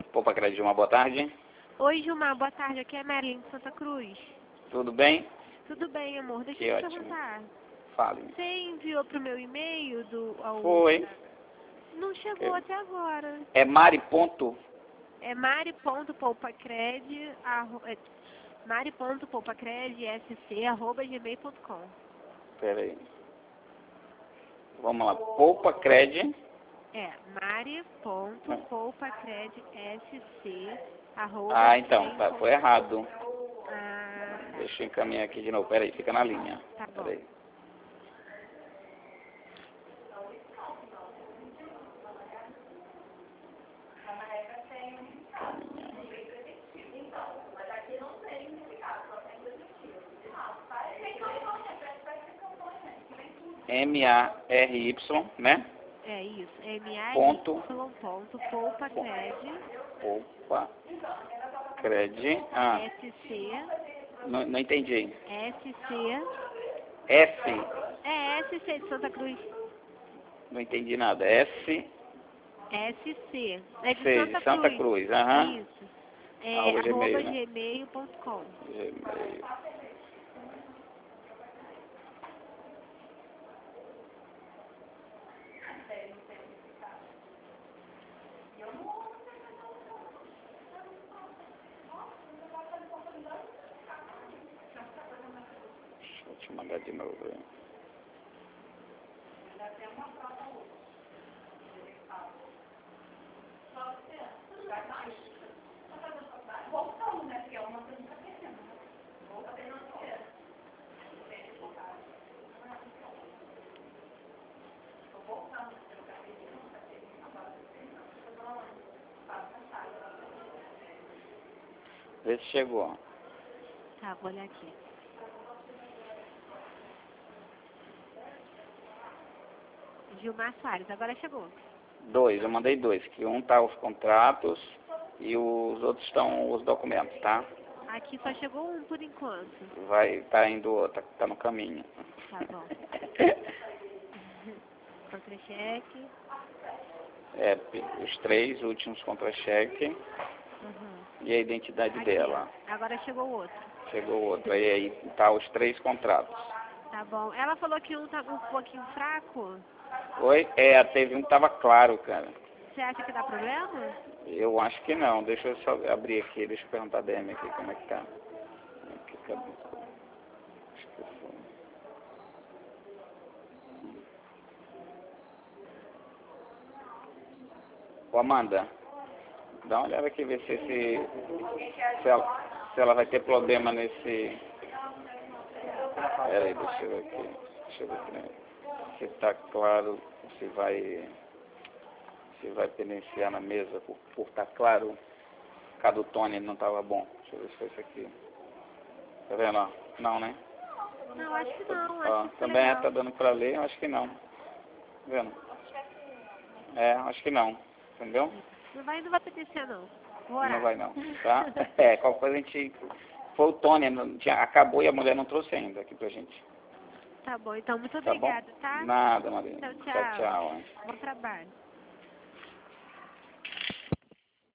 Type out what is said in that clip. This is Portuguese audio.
Poupa Crédito, uma boa tarde. Oi, Gilmar, boa tarde. Aqui é a Marilyn de Santa Cruz. Tudo bem? Tudo bem, amor? Deixa Que eu te ótimo. perguntar. Fale. Você enviou pro meu e-mail Foi. Não chegou Que- até agora. É Mari ponto? É mari.poupacred, mari.poupacredsc@gmail.com. Pera aí. Vamos lá. Poupa Crédito. É, Ah, então, tá, foi mari.poupacredsc@gmail.com. errado. Ah, Deixa eu encaminhar aqui de novo. Pera aí, fica na linha. tá bom. Pera aí. M-A-R-Y, né? É isso, Ponto. mary.poupacred, Poupa Crédito. Ah, SC, não entendi. SC, S. é SC de Santa Cruz, Não entendi nada. S. SC, é de C, de Santa Cruz. Aham. Isso, é Arroba arroba Gmail, né? gmail.com. Gmail. Deixa eu te mandar de novo aí. Vê se chegou. Tá, vou olhar aqui. Gilmar Soares, agora chegou. Dois, eu mandei dois. Que um tá os contratos e os outros estão os documentos, tá? Aqui só chegou um por enquanto. Vai, tá indo outro, tá no caminho. Tá bom. Contra-cheque. É, os três últimos contra-cheque Uhum. e a identidade Aqui, dela. ó. Agora chegou o outro. Chegou outro. Aí tá os três contratos. Tá bom. Ela falou que um tá um pouquinho fraco. Oi? É, teve um que tava claro, cara. Você acha que dá problema? Eu acho que não. Deixa eu só abrir aqui, deixa eu perguntar a DM aqui como é que tá. Aqui, cadê? Acho que foi. Ô, Amanda, dá uma olhada aqui, ver se ela vai ter problema nesse... Pera aí, deixa eu ver aqui. Deixa eu ver aqui, né? Se tá claro, se vai penitenciar na mesa por tá claro. Cada Tony não tava bom. Deixa eu ver se foi isso aqui. Tá vendo, ó? Não, né? Não, acho que não. Ó, Acho que ficou também legal. tá dando pra ler, eu acho que não. Tá vendo? É, acho que não. Entendeu? Não vai acontecer, não. Vou orar. Não vai não, tá? É, qualquer coisa a gente... Foi o Tony, acabou e a mulher não trouxe ainda aqui pra gente. Tá bom, então muito Tá bom? obrigada, tá? Nada, Maria. Tchau, Tchau, tchau. tchau. Bom trabalho.